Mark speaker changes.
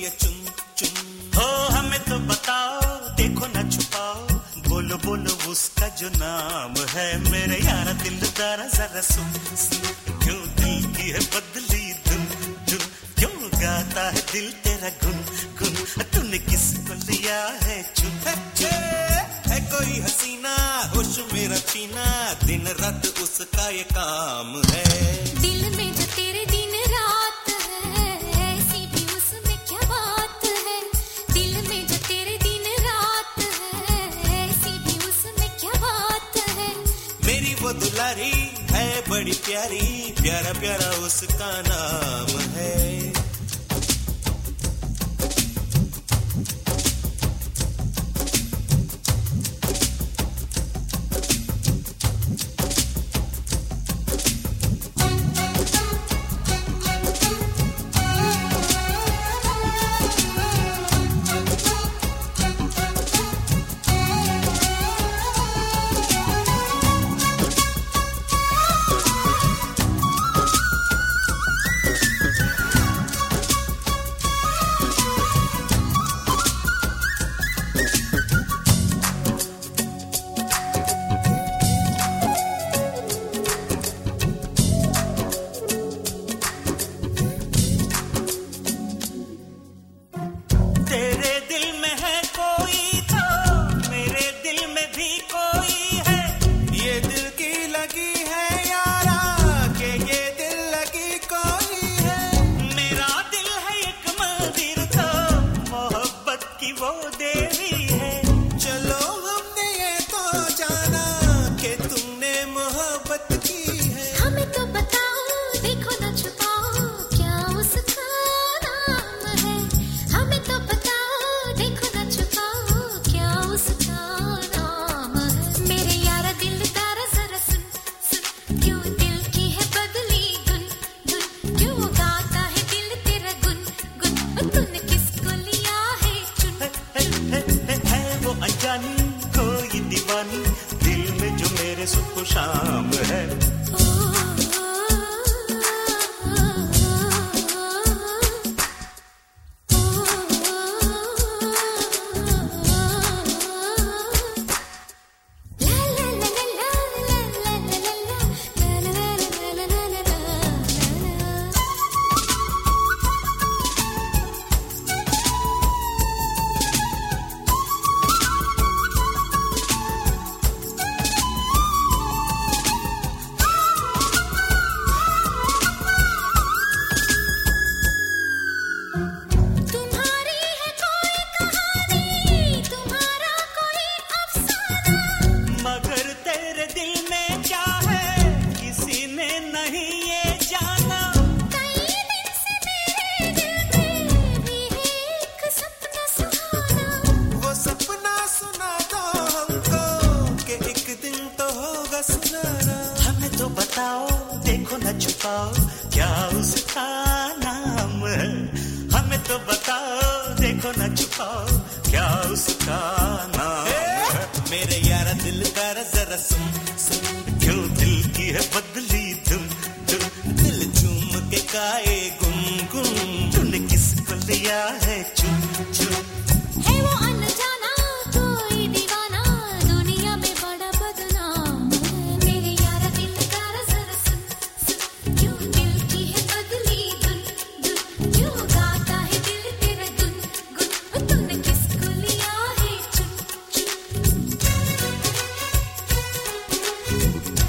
Speaker 1: लिए चुम चुम। हो हमें तो बताओ, देखो ना छुपाओ, बोलो बोलो उसका जो नाम है। मेरे यारा दिलदारा जरा सुन सुन, क्यों दिल की है बदली धुन धुन, क्यों गाता है दिल तेरा गुन गुन, तूने किसको लिया है चुन चुन। है कोई हसीना होश मेरा छीना, दिन रात उसका ये काम है।
Speaker 2: दिल में जो तेरे दिन रात है, ऐसी भी उसमें क्या बात है। दिल में जो तेरे दिन रात है, ऐसी भी उसमें क्या बात है।
Speaker 1: मेरी वो दुलारी है बड़ी प्यारी, प्यारा प्यारा उसका नाम है। कोई दीवानी दिल में जो मेरे सुबह शाम है। हमें तो बताओ, देखो न छुपाओ, क्या उसका नाम है। हमें तो बताओ, देखो न छुपाओ, क्या उसका नाम है। मेरे यारा दिल का जरा सुन सुन, क्यों दिल की है बदली धुन धुन, दिल झूम के गाए गुनगुन, तूने किसको लिया है चुन चुन।
Speaker 2: है वो अनजाना कोई दीवाना, दुनिया में बड़ा बदनाम है। मेरे यारा दिल का जरा सुन सुन, क्यों दिल की है बदली धुन धुन, क्यों गाता है दिल तेरा गुन गुन, तूने किसको लिया है चुन चुन।